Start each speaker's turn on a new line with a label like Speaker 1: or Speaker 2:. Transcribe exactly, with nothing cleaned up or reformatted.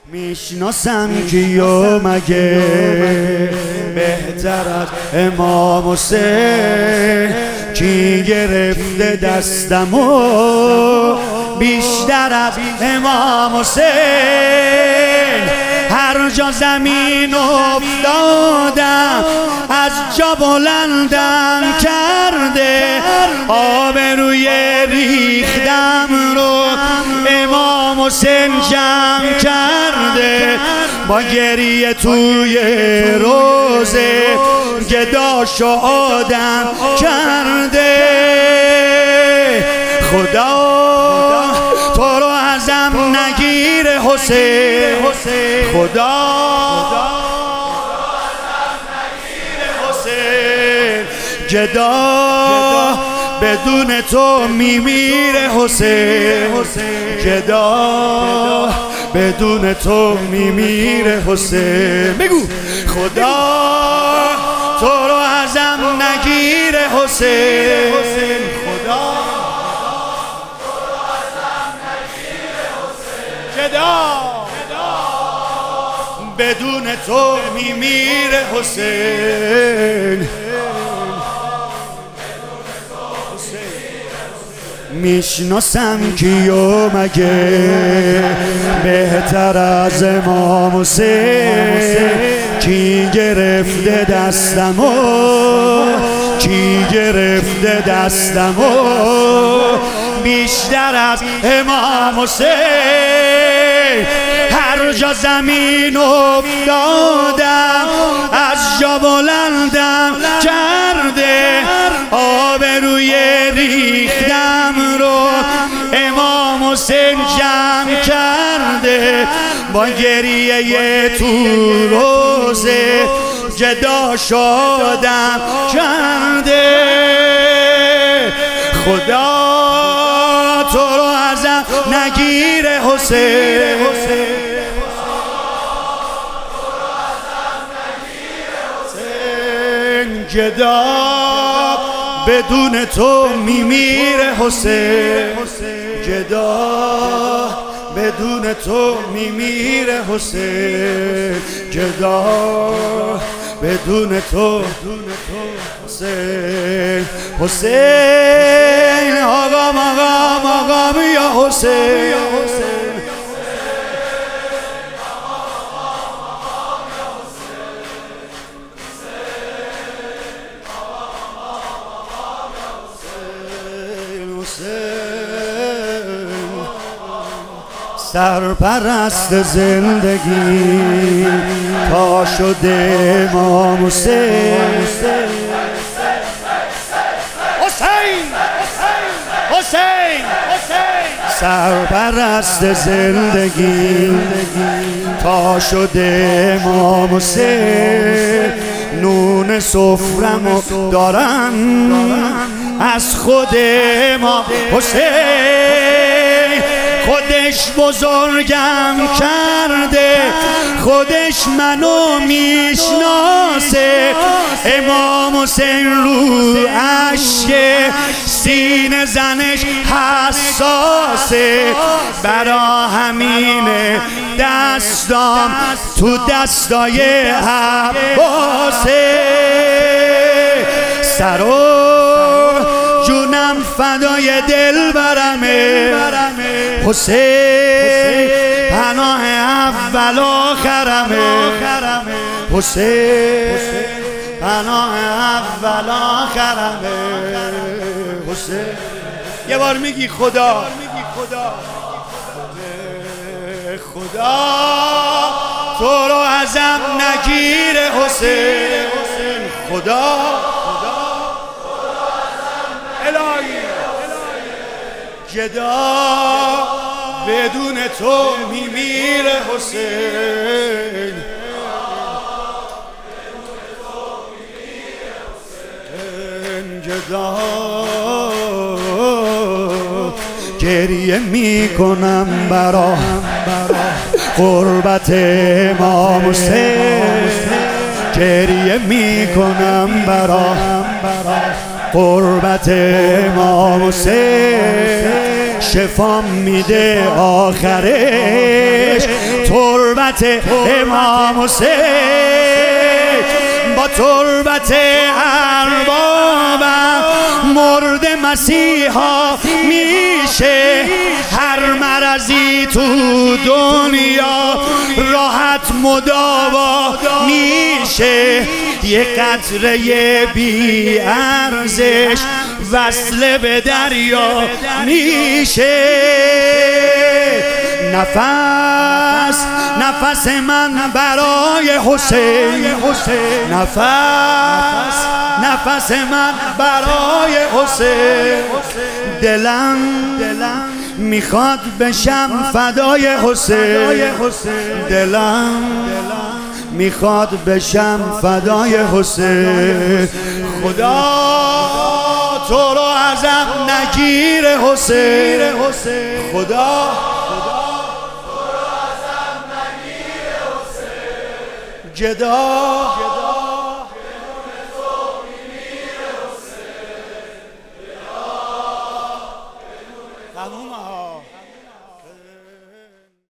Speaker 1: میشناسم کیو مگه بهتر از امام حسین، کی گرفته دستمو بیشتر از امام حسین. هر جا زمین افتادم از جا بلندم کرده، آبروی ریختم رو امام حسین جمع کرده. با گریه توی روزه گداشو آدم کرده. خدا تو رو ازم نگیره حسین، خدا گدا بدون تو میمیره حسین، گدا بدون تو میمیره حسین. بگو خدا تو رو ازم نگیره حسین، خدا گدا بدون تو میمیره حسین. میشناسم کیو مگه بهتر از امام حسین، کی گرفته دستمو کی گرفته دستمو بیشتر از امام حسین. هر جا زمین افتادم از جا بلندم کرده، آبروی ریختم رو امام حسین جمع کرده. با گریه تو روزه جدا شدم کرده. خدا تو رو ازم نگیره حسین، گدا بدون تو میمیره حسین، گدا بدون تو میمیره حسین، گدا بدون تو حسین. حسین آقام آقام آقام یا حسین، سرپرست زندگی تا شده امام حسین. حسین حسین سرپرست زندگی تا شده امام حسین. نون سفرمو دارن از خود امام حسین. خودش بزرگم کرده، خودش منو میشناسه. امام حسین رو اشک سینه زنش حساسه. برا همین دستام تو دستای عباسه. سرو جونم فدای دل برمه حسین، پناه اول آخرمه حسین، پناه اول آخرمه حسین. یه بار میگی خدا خدا تو رو ازم نگیره حسین، خدا گدا بدون تو میمیره حسین، گدا گریه میکنم برا غربت امام حسین، گریه میکنم برا قربت امام حسین. شفا میده آخرش تربت امام حسین، با تربت اربابم مرد مسیحا میشه. هر مرضی تو دنیا راحت مداوا میشه. یه قطره بی ارزش وصل به دریا میشه. نفس نفس من برای حسین، نفس نفس من برای حسین. دلم دلم میخواد بشم فدای حسین، دلم میخواد بشم فدای حسین. خدا تو رو ازم نگیر حسین، خدا جدا خانوم ها